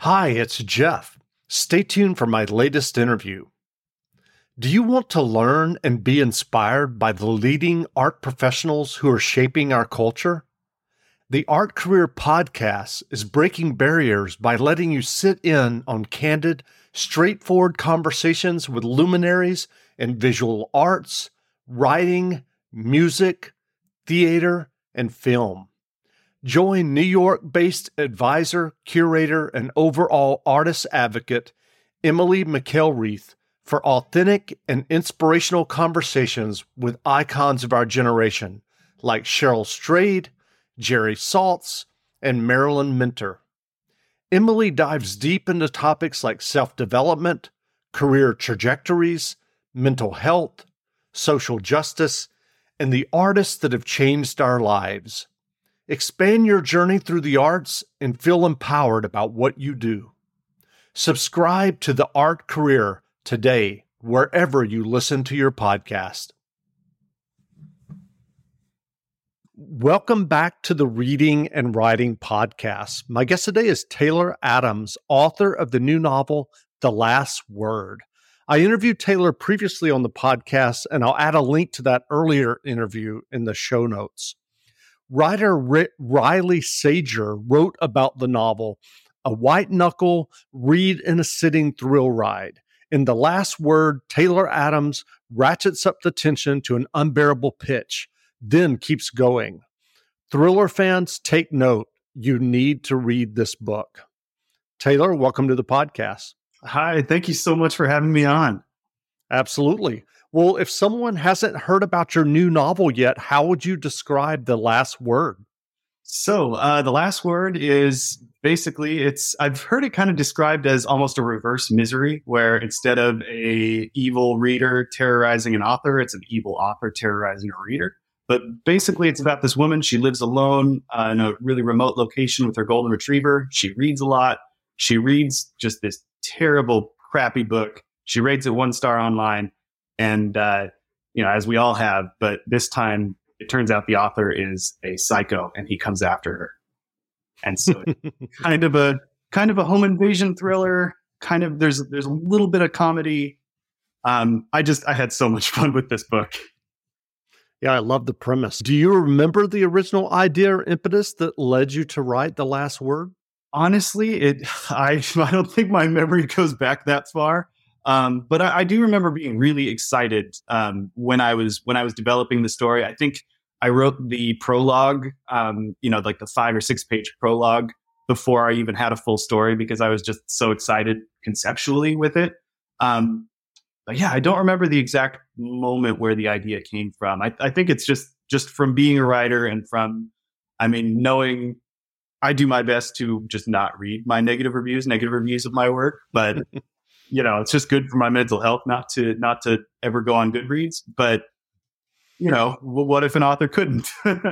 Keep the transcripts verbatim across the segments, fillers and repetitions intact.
Hi, it's Jeff. Stay tuned for my latest interview. Do you want to learn and be inspired by the leading art professionals who are shaping our culture? The Art Career Podcast is breaking barriers by letting you sit in on candid, straightforward conversations with luminaries in visual arts, writing, music, theater, and film. Join New York-based advisor, curator, and overall artist advocate Emily McElreath for authentic and inspirational conversations with icons of our generation like Cheryl Strayed, Jerry Saltz, and Marilyn Minter. Emily dives deep into topics like self-development, career trajectories, mental health, social justice, and the artists that have changed our lives. Expand your journey through the arts and feel empowered about what you do. Subscribe to The Art Career today, wherever you listen to your podcast. Welcome back to the Reading and Writing Podcast. My guest today is Taylor Adams, author of the new novel, The Last Word. I interviewed Taylor previously on the podcast, and I'll add a link to that earlier interview in the show notes. Writer R- Riley Sager wrote about the novel, a white-knuckle, read-in-a-sitting thrill ride. In The Last Word, Taylor Adams ratchets up the tension to an unbearable pitch, then keeps going. Thriller fans, take note. You need to read this book. Taylor, welcome to the podcast. Hi, thank you so much for having me on. Absolutely. Well, if someone hasn't heard about your new novel yet, how would you describe The Last Word? So, uh, The Last Word is basically, it's, I've heard it kind of described as almost a reverse Misery, where instead of a evil reader terrorizing an author, it's an evil author terrorizing a reader. But basically, it's about this woman. She lives alone uh, in a really remote location with her golden retriever. She reads a lot. She reads just this terrible, crappy book. She rates it one star online. And, uh, you know, as we all have, but this time it turns out the author is a psycho and he comes after her. And so kind of a, kind of a home invasion thriller, kind of, there's, there's a little bit of comedy. Um, I just, I had so much fun with this book. Yeah, I love the premise. Do you remember the original idea or impetus that led you to write The Last Word? Honestly, it, I, I don't think my memory goes back that far. Um, but I, I do remember being really excited um, when I was when I was developing the story. I think I wrote the prologue, um, you know, like the five or six page prologue before I even had a full story because I was just so excited conceptually with it. Um, but yeah, I don't remember the exact moment where the idea came from. I, I think it's just just from being a writer and from, I mean, knowing I do my best to just not read my negative reviews, negative reviews of my work, but. You know, it's just good for my mental health not to not to ever go on Goodreads. But, you know, what if an author couldn't?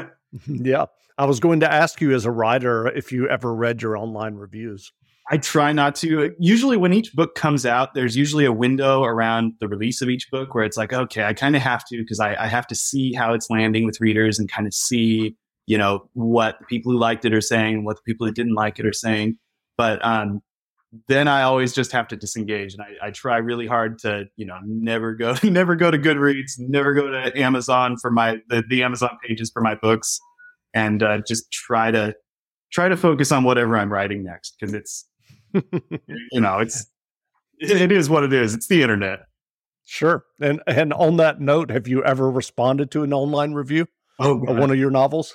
Yeah. I was going to ask you as a writer if you ever read your online reviews. I try not to. Usually when each book comes out, there's usually a window around the release of each book where it's like, okay, I kind of have to because I, I have to see how it's landing with readers and kind of see, you know, what the people who liked it are saying and what the people who didn't like it are saying. But um then I always just have to disengage. And I, I try really hard to, you know, never go, never go to Goodreads, never go to Amazon for my, the, the Amazon pages for my books and uh, just try to, try to focus on whatever I'm writing next. Cause it's, you know, it's, it, it is what it is. It's the internet. Sure. And, and on that note, have you ever responded to an online review oh, of one of your novels?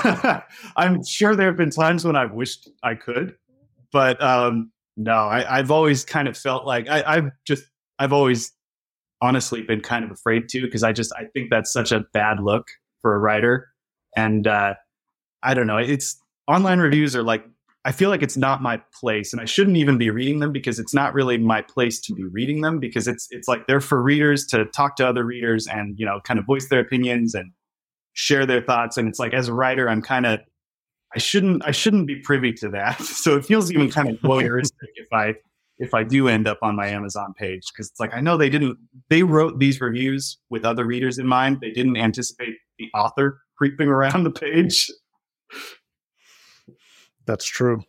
I'm sure there have been times when I've wished I could, but, um, No, I, I've always kind of felt like I, I've just, I've always honestly been kind of afraid to, because I just, I think that's such a bad look for a writer. And uh, I don't know, it's online reviews are like, I feel like it's not my place and I shouldn't even be reading them because it's not really my place to be reading them because it's, it's like they're for readers to talk to other readers and, you know, kind of voice their opinions and share their thoughts. And it's like, as a writer, I'm kind of, I shouldn't I shouldn't be privy to that. So it feels even kind of voyeuristic if I if I do end up on my Amazon page because it's like I know they didn't they wrote these reviews with other readers in mind. They didn't anticipate the author creeping around the page. That's true.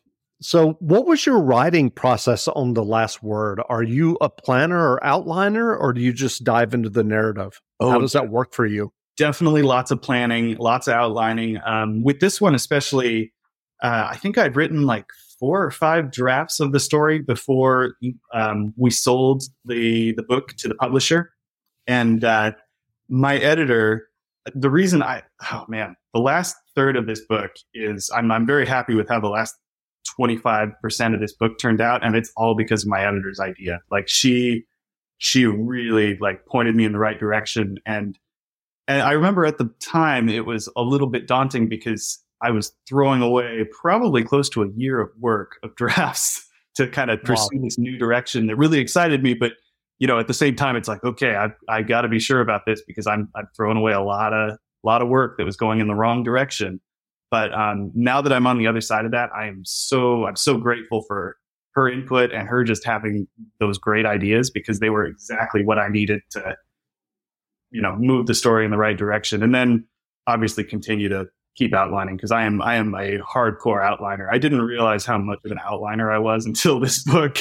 So what was your writing process on The Last Word? Are you a planner or outliner, or do you just dive into the narrative? Oh, How does that work for you? Definitely lots of planning, lots of outlining. Um, with this one especially, uh, I think I'd written like four or five drafts of the story before um, we sold the the book to the publisher. And uh, my editor, the reason I, oh man, the last third of this book is, I'm I'm very happy with how the last twenty-five percent of this book turned out. And it's all because of my editor's idea. Like she, she really like pointed me in the right direction. And, and I remember at the time it was a little bit daunting because I was throwing away probably close to a year of work of drafts to kind of pursue wow. this new direction that really excited me. But, you know, at the same time, it's like, okay, I I got to be sure about this because I'm I'm throwing away a lot of lot of work that was going in the wrong direction. But um, now that I'm on the other side of that, I am so I'm so grateful for her input and her just having those great ideas because they were exactly what I needed to, you know, move the story in the right direction. And then obviously continue to keep outlining because I am I am a hardcore outliner. I didn't realize how much of an outliner I was until this book.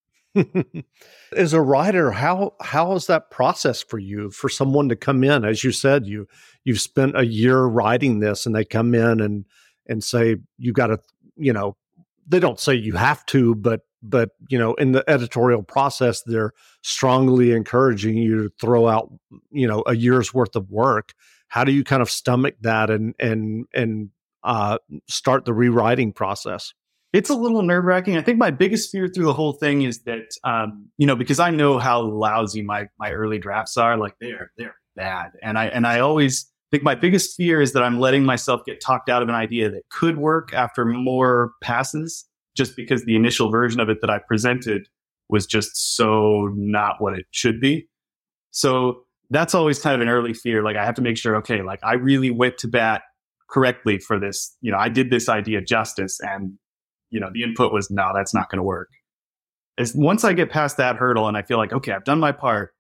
As a writer, how how is that process for you? For someone to come in, as you said, you you've spent a year writing this, and they come in and and say you got to, you know, they don't say you have to, but but you know, in the editorial process, they're strongly encouraging you to throw out, you know, a year's worth of work. How do you kind of stomach that and and and uh, start the rewriting process? It's a little nerve wracking. I think my biggest fear through the whole thing is that, um, you know, because I know how lousy my my early drafts are, like they're they're bad, and I and I always think my biggest fear is that I'm letting myself get talked out of an idea that could work after more passes, just because the initial version of it that I presented was just so not what it should be. So that's always kind of an early fear. Like I have to make sure, okay, like I really went to bat correctly for this. You know, I did this idea justice, and you know, the input was, no, that's not going to work. As once I get past that hurdle and I feel like, okay, I've done my part.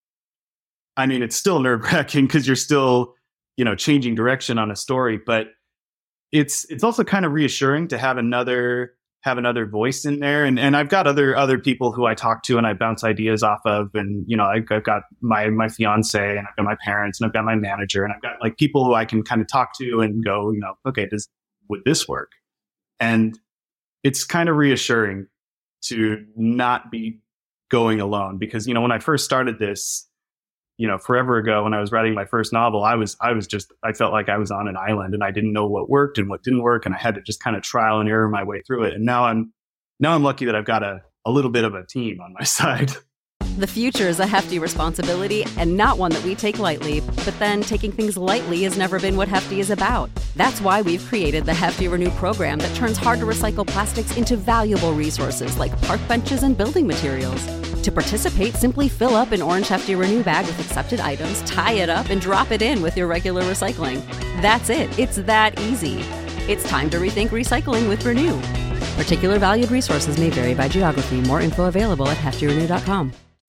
I mean, it's still nerve wracking because you're still, you know, changing direction on a story, but it's, it's also kind of reassuring to have another, have another voice in there. And, and I've got other, other people who I talk to and I bounce ideas off of. And, you know, I've, I've got my, my fiance and I've got my parents and I've got my manager and I've got like people who I can kind of talk to and go, you know, okay, does, would this work? And it's kind of reassuring to not be going alone because, you know, when I first started this, you know, forever ago, when I was writing my first novel, I was, I was just, I felt like I was on an island and I didn't know what worked and what didn't work. And I had to just kind of trial and error my way through it. And now I'm, now I'm lucky that I've got a, a little bit of a team on my side. The future is a hefty responsibility and not one that we take lightly, but then taking things lightly has never been what Hefty is about. That's why we've created the Hefty Renew program that turns hard to recycle plastics into valuable resources like park benches and building materials. To participate, simply fill up an orange Hefty Renew bag with accepted items, tie it up, and drop it in with your regular recycling. That's it. It's that easy. It's time to rethink recycling with Renew. Particular valued resources may vary by geography. More info available at hefty renew dot com.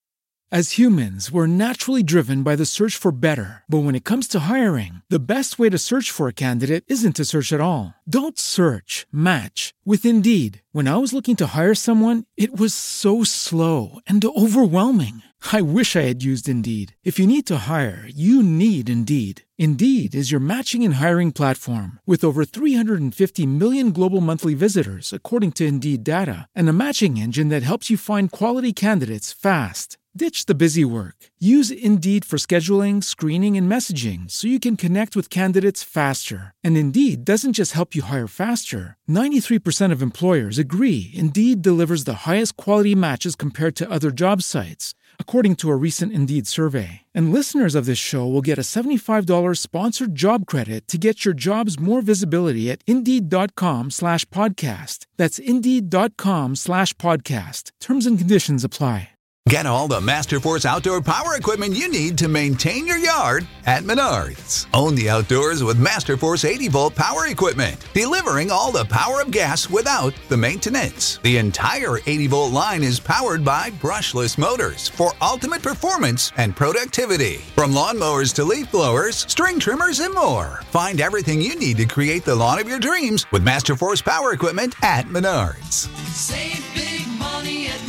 As humans, we're naturally driven by the search for better. But when it comes to hiring, the best way to search for a candidate isn't to search at all. Don't search, match with Indeed. When I was looking to hire someone, it was so slow and overwhelming. I wish I had used Indeed. If you need to hire, you need Indeed. Indeed is your matching and hiring platform with over three hundred fifty million global monthly visitors, according to Indeed data, and a matching engine that helps you find quality candidates fast. Ditch the busy work. Use Indeed for scheduling, screening, and messaging so you can connect with candidates faster. And Indeed doesn't just help you hire faster. ninety-three percent of employers agree Indeed delivers the highest quality matches compared to other job sites, according to a recent Indeed survey. And listeners of this show will get a seventy-five dollars sponsored job credit to get your jobs more visibility at Indeed.com slash podcast. That's Indeed.com slash podcast. Terms and conditions apply. Get all the Masterforce outdoor power equipment you need to maintain your yard at Menards. Own the outdoors with Masterforce eighty volt power equipment, delivering all the power of gas without the maintenance. The entire eighty volt line is powered by brushless motors for ultimate performance and productivity. From lawnmowers to leaf blowers, string trimmers, and more. Find everything you need to create the lawn of your dreams with Masterforce power equipment at Menards. Save big money at Menards.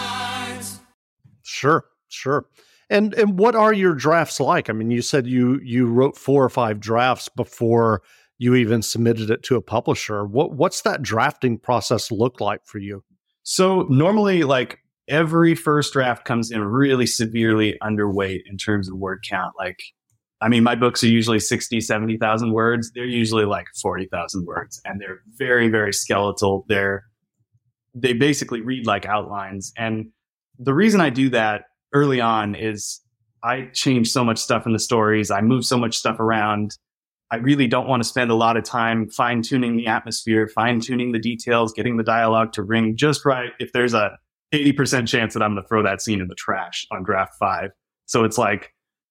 Sure, sure. And and what are your drafts like? I mean, you said you you wrote four or five drafts before you even submitted it to a publisher. What what's that drafting process look like for you? So normally, like every first draft comes in really severely underweight in terms of word count. Like, I mean, my books are usually sixty, seventy thousand words. They're usually like forty thousand words, and they're very, very skeletal. They're they basically read like outlines. And the reason I do that early on is I change so much stuff in the stories. I move so much stuff around. I really don't want to spend a lot of time fine tuning the atmosphere, fine tuning the details, getting the dialogue to ring just right. If there's a eighty percent chance that I'm going to throw that scene in the trash on draft five. So it's like,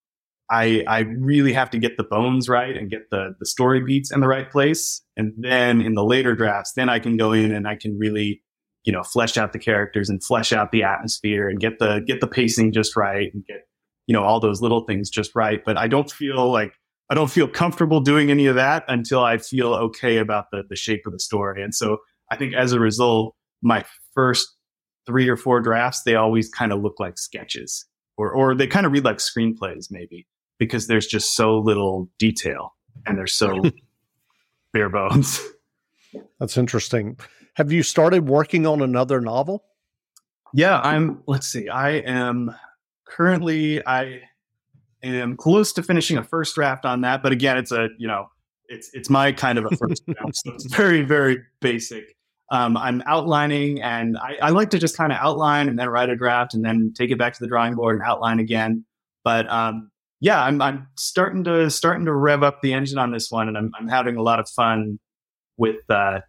I, I really have to get the bones right and get the, the story beats in the right place. And then in the later drafts, then I can go in and I can really, you know, flesh out the characters and flesh out the atmosphere and get the, get the pacing just right and get, you know, all those little things just right. But I don't feel like, I don't feel comfortable doing any of that until I feel okay about the, the shape of the story. And so I think as a result, my first three or four drafts, they always kind of look like sketches or, or they kind of read like screenplays maybe because there's just so little detail and they're so bare bones. That's interesting. Have you started working on another novel? Yeah, I'm, let's see, I am currently, I am close to finishing a first draft on that. But again, it's a, you know, it's, it's my kind of a first draft. So it's very, very basic. Um, I'm outlining and I, I like to just kind of outline and then write a draft and then take it back to the drawing board and outline again. But, um, yeah, I'm, I'm starting to, starting to rev up the engine on this one and I'm, I'm having a lot of fun with, uh,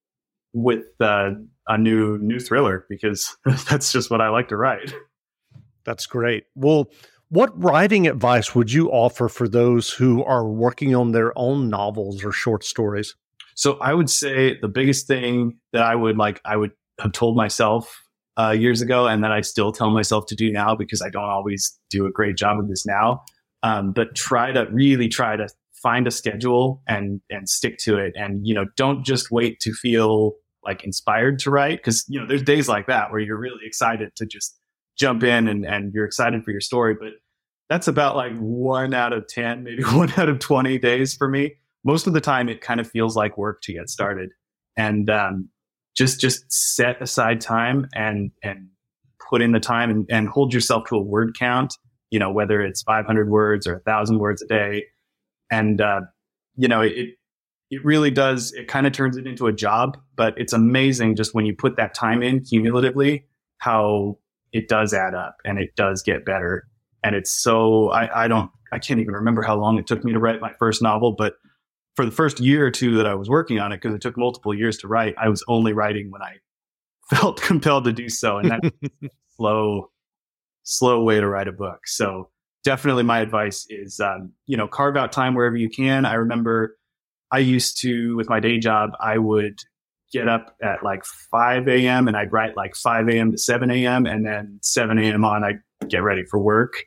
with uh, a new new thriller because that's just what I like to write. That's great. Well, what writing advice would you offer for those who are working on their own novels or short stories? So I would say the biggest thing that I would like, I would have told myself uh, years ago, and that I still tell myself to do now because I don't always do a great job of this now. Um, but try to really try to find a schedule and and stick to it, and you know, don't just wait to feel like inspired to write, because you know there's days like that where you're really excited to just jump in and, and you're excited for your story, but that's about like one out of ten, maybe one out of twenty days for me. Most of the time it kind of feels like work to get started, and um, just just set aside time and and put in the time and, and hold yourself to a word count, you know, whether it's five hundred words or a thousand words a day. And, uh, you know, it, It really does. It kind of turns it into a job, but it's amazing just when you put that time in cumulatively, how it does add up and it does get better. And it's so, I, I don't, I can't even remember how long it took me to write my first novel, but for the first year or two that I was working on it, because it took multiple years to write, I was only writing when I felt compelled to do so. And that's a slow, slow way to write a book. So definitely my advice is, um, you know, carve out time wherever you can. I remember I used to, with my day job, I would get up at like five a.m. and I'd write like five a.m. to seven a.m. and then seven a.m. on, I'd get ready for work.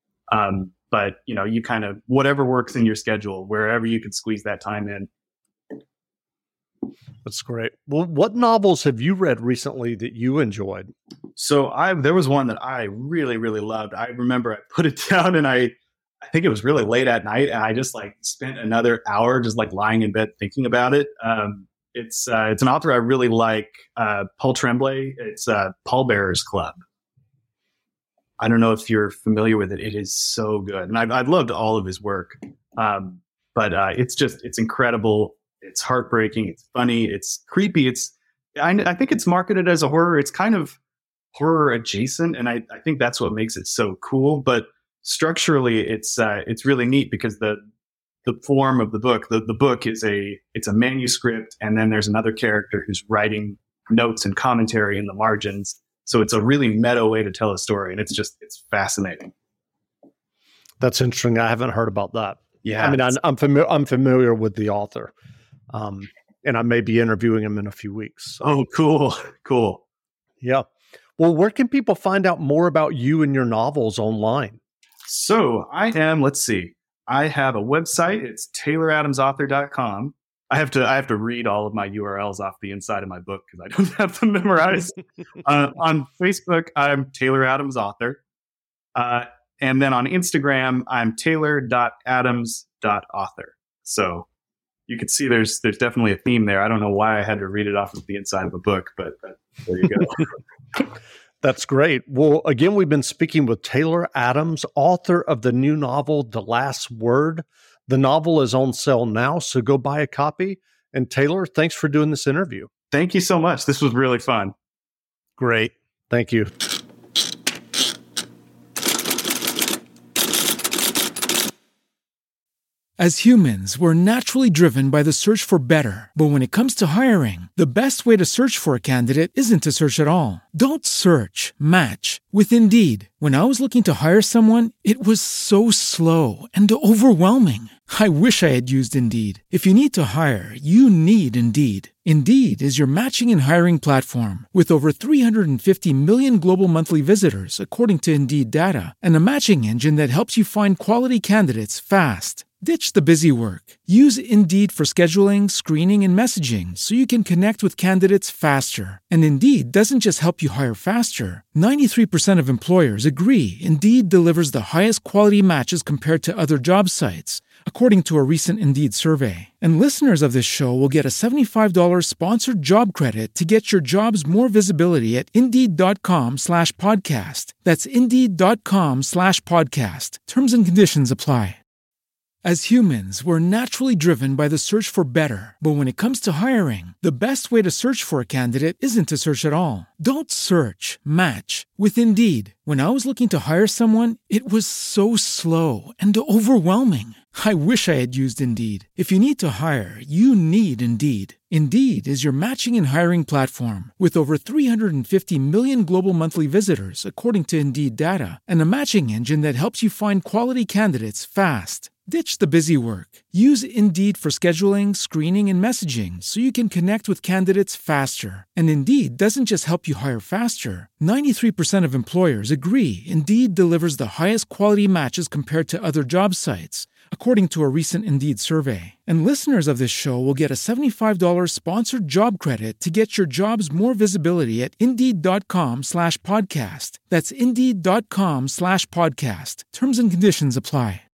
Um, but, you know, you kind of, whatever works in your schedule, wherever you can squeeze that time in. That's great. Well, what novels have you read recently that you enjoyed? So I, there was one that I really, really loved. I remember I put it down and I, I think it was really late at night and I just like spent another hour just like lying in bed thinking about it. Um, it's, uh, it's an author I really like, uh, Paul Tremblay. It's, uh, Pallbearers Club. I don't know if you're familiar with it. It is so good. And I've, I've loved all of his work. Um, but, uh, it's just, it's incredible. It's heartbreaking. It's funny. It's creepy. It's, I, I think it's marketed as a horror. It's kind of horror adjacent. And I, I think that's what makes it so cool. But structurally, it's uh, it's really neat because the the form of the book, the, the book is a it's a manuscript, and then there's another character who's writing notes and commentary in the margins. So it's a really meta way to tell a story, and it's just it's fascinating. That's interesting. I haven't heard about that. Yeah, I mean, I, I'm familiar. I'm familiar with the author, um, and I may be interviewing him in a few weeks. So. Oh, cool, cool. Yeah. Well, where can people find out more about you and your novels online? So I am. Let's see. I have a website. It's taylor adams author dot com. I have to I have to read all of my U R Ls off the inside of my book because I don't have them memorized. uh, on Facebook, I'm Taylor Adams Author. Uh, and then on Instagram, I'm taylor dot adams dot author. So you can see there's there's definitely a theme there. I don't know why I had to read it off of the inside of a book, but, but there you go. That's great. Well, again, we've been speaking with Taylor Adams, author of the new novel, The Last Word. The novel is on sale now, so go buy a copy. And Taylor, thanks for doing this interview. Thank you so much. This was really fun. Great. Thank you. As humans, we're naturally driven by the search for better. But when it comes to hiring, the best way to search for a candidate isn't to search at all. Don't search, match with Indeed. When I was looking to hire someone, it was so slow and overwhelming. I wish I had used Indeed. If you need to hire, you need Indeed. Indeed is your matching and hiring platform with over three hundred fifty million global monthly visitors, according to Indeed data, and a matching engine that helps you find quality candidates fast. Ditch the busy work. Use Indeed for scheduling, screening, and messaging so you can connect with candidates faster. And Indeed doesn't just help you hire faster. ninety-three percent of employers agree Indeed delivers the highest quality matches compared to other job sites, according to a recent Indeed survey. And listeners of this show will get a seventy-five dollars sponsored job credit to get your jobs more visibility at Indeed.com slash podcast. That's Indeed.com slash podcast. Terms and conditions apply. As humans, we're naturally driven by the search for better. But when it comes to hiring, the best way to search for a candidate isn't to search at all. Don't search, match with Indeed. When I was looking to hire someone, it was so slow and overwhelming. I wish I had used Indeed. If you need to hire, you need Indeed. Indeed is your matching and hiring platform with over three hundred fifty million global monthly visitors, according to Indeed data, and a matching engine that helps you find quality candidates fast. Ditch the busy work. Use Indeed for scheduling, screening, and messaging so you can connect with candidates faster. And Indeed doesn't just help you hire faster. ninety-three percent of employers agree Indeed delivers the highest quality matches compared to other job sites, according to a recent Indeed survey. And listeners of this show will get a seventy-five dollars sponsored job credit to get your jobs more visibility at Indeed.com slash podcast. That's Indeed.com slash podcast. Terms and conditions apply.